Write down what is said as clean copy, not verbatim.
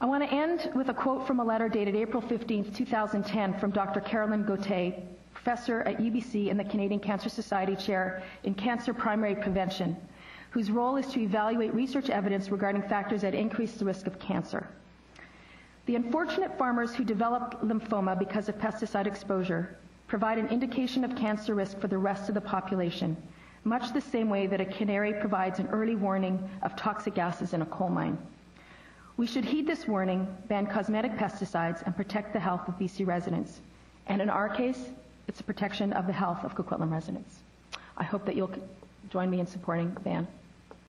I want to end with a quote from a letter dated April 15, 2010 from Dr. Carolyn Gauthier, professor at UBC and the Canadian Cancer Society Chair in Cancer Primary Prevention, whose role is to evaluate research evidence regarding factors that increase the risk of cancer. The unfortunate farmers who develop lymphoma because of pesticide exposure provide an indication of cancer risk for the rest of the population, much the same way that a canary provides an early warning of toxic gases in a coal mine. We should heed this warning, ban cosmetic pesticides, and protect the health of BC residents. And in our case, it's the protection of the health of Coquitlam residents. I hope that you'll join me in supporting the ban.